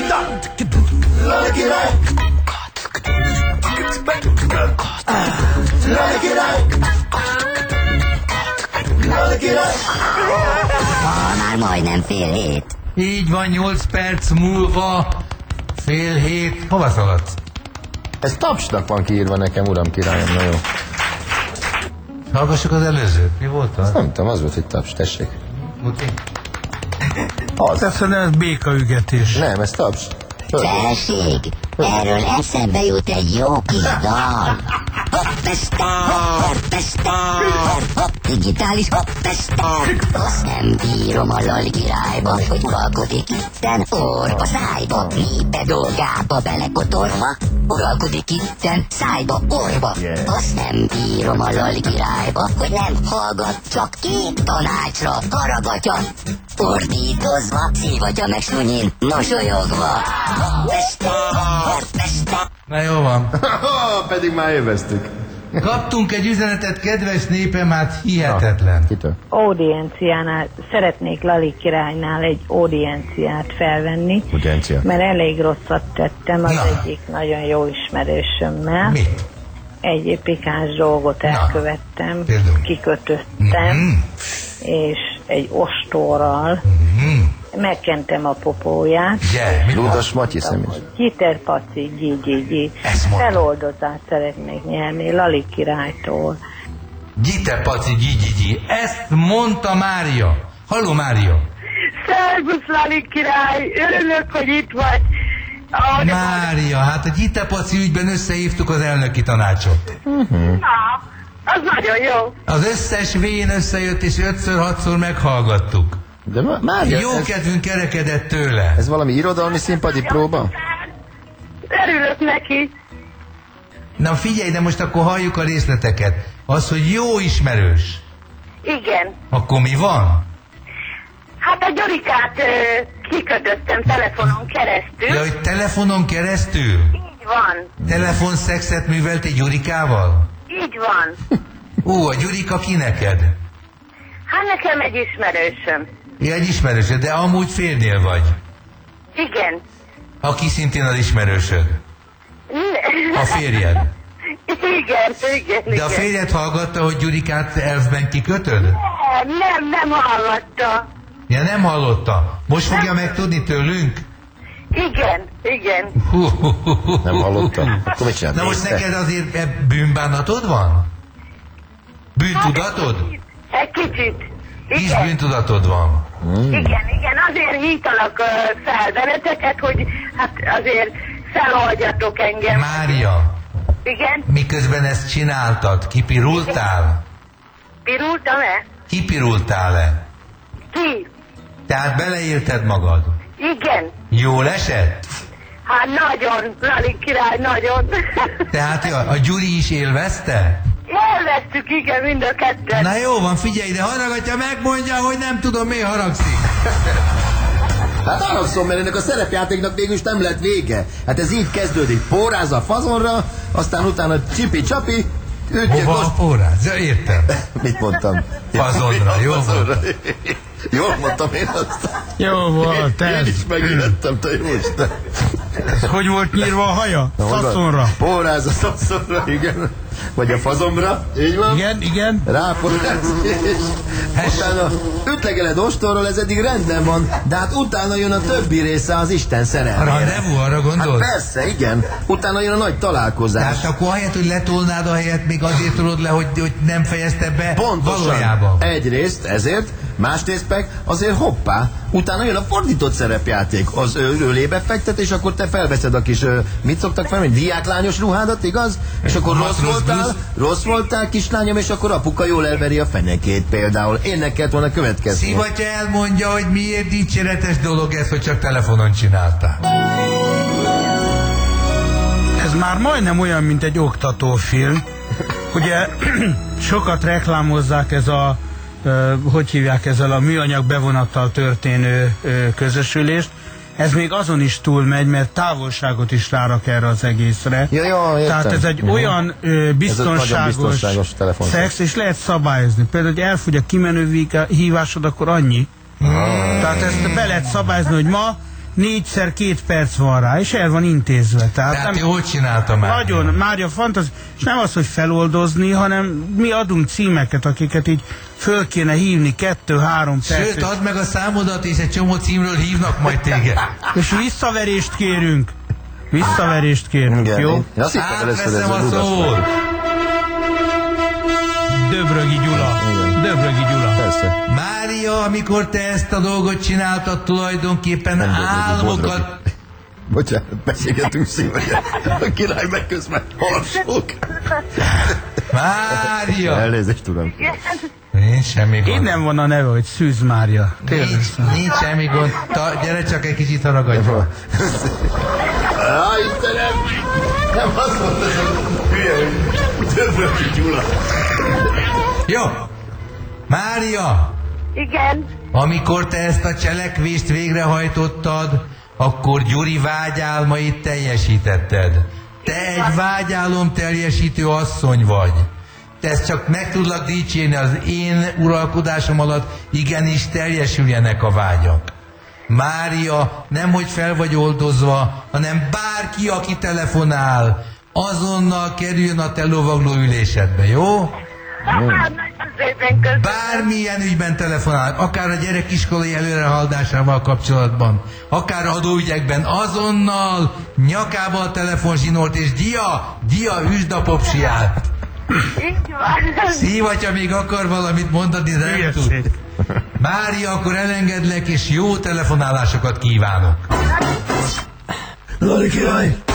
Lali király. Lali király. Lali király. Már majdnem fél hét. Így van, 8 perc múlva fél hét. Hova szaladsz? Ez tapsnak van kiírva nekem, uram királyom, na jó. Hallgassuk az előzőt. Mi volt az? Nem tudom, az volt, hogy taps, tessék. Muti? Az. Persze, ez békaügetés. Nem, ez taps. Feleség, erről eszembe jut egy jó kis dal. Hoppester, hopp, digitális hoppester. Azt nem bírom a Lali királyba, hogy uralkodik itten orba szájba, mibe dolgába belekotorva, uralkodik itten szájba, orba. Azt nem bírom a Lali királyba, hogy nem hallgat csak két tanácsra, haragatja, fordítozva, szívatja meg sunyin, mosolyogva. Hoppester. Na jó van. Pedig már élveztük. Kaptunk egy üzenetet, kedves népem, hát hihetetlen. Kitől? Audienciánál, szeretnék Lali királynál egy audienciát felvenni, Audiencia. mert elég rosszat tettem az Na. egyik nagyon jó ismerősömmel. Mit? Egy pikáns dolgot elkövettem, Például? kikötöttem, és egy ostorral megkentem a popóját. Ugye, mit Ludas Matyi személy. Giterpaci, gyi. Ezt mondta. Feloldozást szeretnék nyerni Lali királytól. Gite paci gyi. Ezt mondta Mária. Halló, Mária. Szervusz Lali király, örülök, hogy itt vagy. Mária, hát a Gite paci ügyben összehívtuk az elnöki tanácsot. Na, az nagyon jó. Az összes vén összejött, és 5-6-szor meghallgattuk. De már Jó kedvünk kerekedett tőle. ez valami irodalmi színpadi próba? Örülök neki. Na figyelj, de most akkor halljuk a részleteket. Az, hogy jó ismerős. Igen. Akkor mi van? Hát a Gyurikát kikötöttem telefonon keresztül. Ja, hogy telefonon keresztül? Így van. Telefonszexet művelt egy Gyurikával? Így van. A Gyurika ki neked? Hát nekem egy ismerősöm. Ja, egy ismerősöd, de amúgy férnél vagy. Igen. Aki szintén az ismerősöd. A férjed. Igen. De a férjed hallgatta, hogy Gyurikát elfben kikötöd? Nem hallotta. Ja, nem hallotta. Most fogja megtudni tőlünk? Igen. Nem hallottam. Akkor mit csinálsz? Na most neked azért bűnbánatod van? Bűntudatod? Egy kicsit. Kis bűntudatod van. Igen, azért hítalak fel benneteket, hogy hát azért feloldjatok engem. Mária, Igen? miközben ezt csináltad, kipirultál? Pirultam-e? Kipirultál-e? Ki? Tehát beleélted magad? Igen. Jól esett? Hát nagyon, Lali király, nagyon. Tehát a Gyuri is élvezte? Élveztük, igen, mind a ketten. Na jó van, figyelj, de haragatja, megmondja, hogy nem tudom, miért haragszik. Hát haragszom, mert ennek a szerepjátéknak végül is nem lett vége. Hát ez így kezdődik. Póráz a fazonra, aztán utána csipi-csapi, ütjük Hova a póráz? Ja, értem. Mit mondtam? Fazonra, jó Fazonra. Jól mondtam én azt. Jó volt Én ez. is megillettem, te jó Isten. Hogy volt nyírva a haja? Szaszonra. Póráz a szaszonra, igen. Vagy a fazomra, így van. Igen. Ráporáz, és utána ütlegeled ostorról, ez eddig rendben van, de hát utána jön a többi része az Isten A szerelmére. rendezvú, arra Hát gondolsz? persze, igen. Utána jön a nagy találkozás. Tehát akkor ahelyett, hogy letolnád a helyet, még azért tudod le, hogy nem fejezte be Pontosan. valójában. Egyrészt ezért, másrészt meg azért hoppá, utána jön a fordított szerepjáték. Az ő ölébe fektet, és akkor te felveszed a kis, mit szoktak fel, hogy diáklányos ruhádat, igaz? És akkor rossz voltál, kislányom, és akkor apuka jól elveri a fenekét például. Énnek kellett volna következni. Szivatja elmondja, hogy miért dicséretes dolog ez, hogy csak telefonon csináltál. Ez már majdnem olyan, mint egy oktatófilm. Ugye sokat reklámozzák ez a, hogy hívják, ezzel a műanyag bevonattal történő közösülést. Ez még azon is túlmegy, mert távolságot is rárak erre az egészre. Ja, értem. Tehát ez egy olyan biztonságos szex, és lehet szabályozni. Például, hogy elfogy a kimenő hívásod, akkor annyi. Tehát ezt be lehet szabályozni, hogy ma 4x 2 perc van rá, és el van intézve. Tehát jól csinálta már. Nagyon, Mária fantasztikus. És nem az, hogy feloldozni, hanem mi adunk címeket, akiket így föl kéne hívni 2-3 perc. Sőt, add meg a számodat, és egy csomó címről hívnak majd téged. És visszaverést kérünk. Visszaverést kérünk, Igen, jó? én azt hittem, először ez Átveszem a ludas szót. vagy. Döbrögi Gyula. Igen. Döbrögi Gyula. Persze. Mária, amikor te ezt a dolgot csináltad, tulajdonképpen álmokat... Bocsánat, beszélgetünk szívesen. A király meg közben harsok. Mária! Elnézést, uram. Nincs semmi gond. Innen van a neve, hogy Szűz Mária. Nincs semmi gond. Gyere csak egy kicsit haragudj. Istenem! Nem azt mondta, ez a hülye, hogy Döbröki Gyula. Jó. Mária, Igen. amikor te ezt a cselekvést végrehajtottad, akkor Gyuri vágyálmait teljesítetted. Te egy vágyálom teljesítő asszony vagy. Te ezt csak meg tudlak dicsérni, az én uralkodásom alatt igenis teljesüljenek a vágyak. Mária, nemhogy fel vagy oldozva, hanem bárki, aki telefonál, azonnal kerüljön a te lovagló ülésedbe, jó? Nagyon szépen köszönöm. Bármilyen ügyben telefonál, akár a gyerek iskolai előrehaladásával kapcsolatban, akár adóügyekben, azonnal nyakába a telefonzsinort, és dia, üsd a popsiát. Így van. Szívatja még akar valamit mondani, de nem tud. Mária, akkor elengedlek, és jó telefonálásokat kívánok. Lali király!